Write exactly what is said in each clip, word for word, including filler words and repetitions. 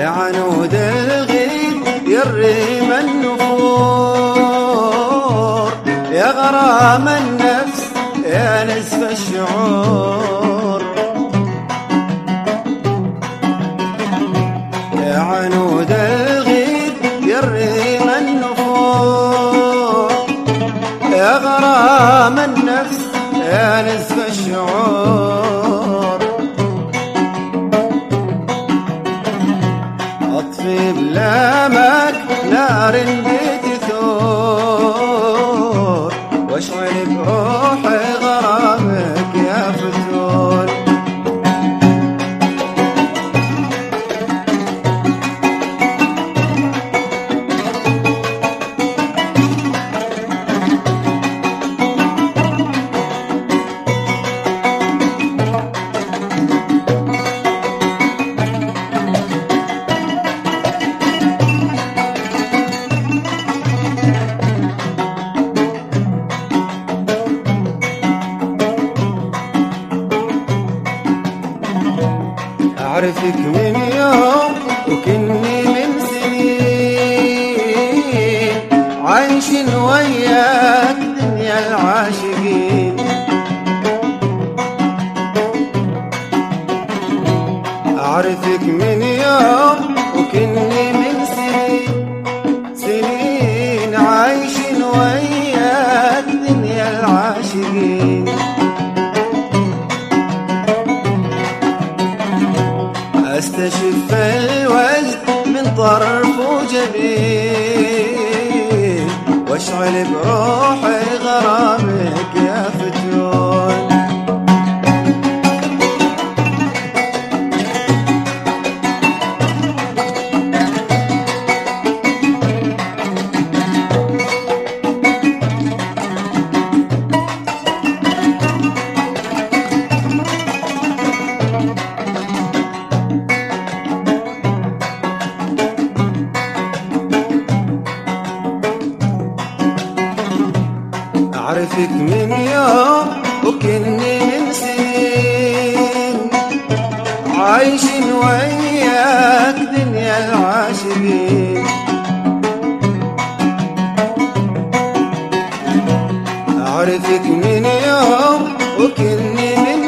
يا عنود الغيب يريم النفور، يا غرام النفس يا نزف الشعور. يا عنود الغيب يريم النفور، يا غرام النفس يا نزف الشعور. اطفي بلامك نار بيت ثور، واشعل بروحي غرامك يا فتون. أعرفك من يوم وكني من سنين، عايش وياك دنيا العاشقين. أعرفك من يوم وكني من سنين، سنين عايش وياك دنيا العاشقين. استشف الوجه من طرف وجبين، واشعل بروحي غرامك يا فتون. أعرفك من يوم وكني من سنين، عايش وياك دنيا العاشقين. أعرفك من يوم وكني من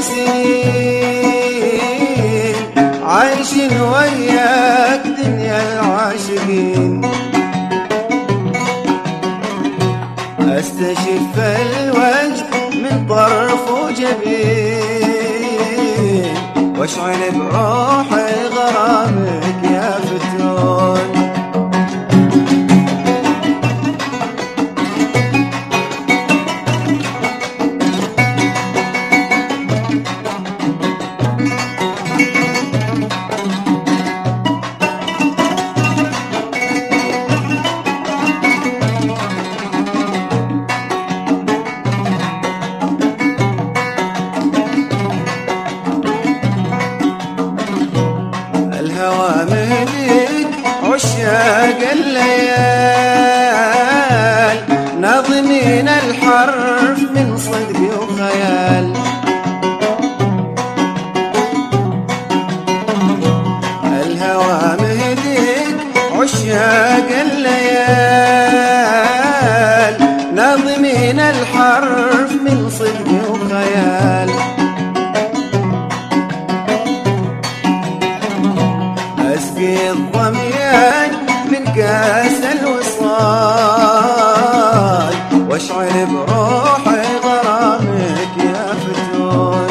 سنين، عايش وياك دنيا العاشقين. استشف الوجه من طرف وجبين، واشعل بروحي غرامك يا فتون. الهوى مهديك عشاق الليال، ناظمين الحرف من صدق وخيال. الهوى مهديك عشاق الليال، ناظمين الحرف من صدق وخيال. أسقي الظميان من كاس الوصال، واشعل بروحي غرامك يا فتون.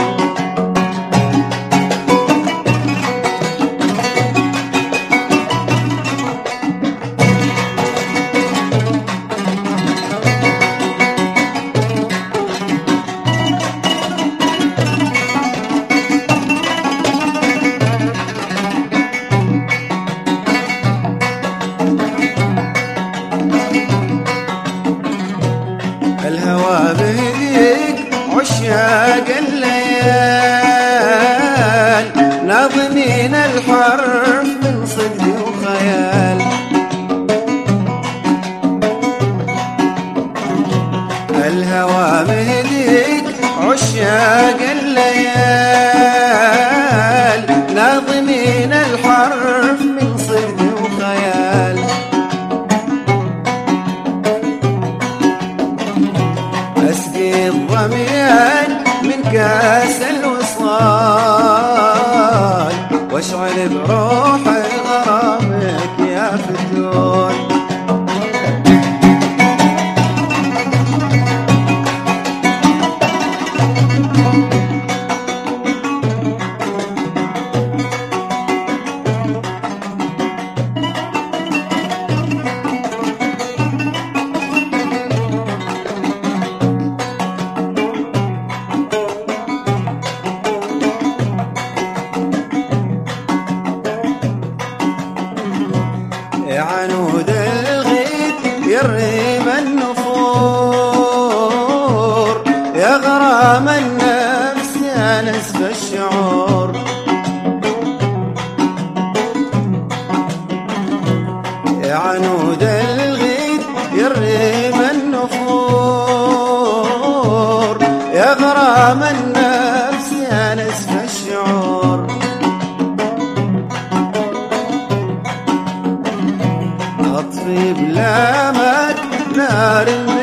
يا عنود الغيث يريم النفور، يا غرام النفس يا نسف الشعور. يا عنود الغيث يريم النفور، يا غرام النفس يا نسف الشعور. أطفي بلامك نار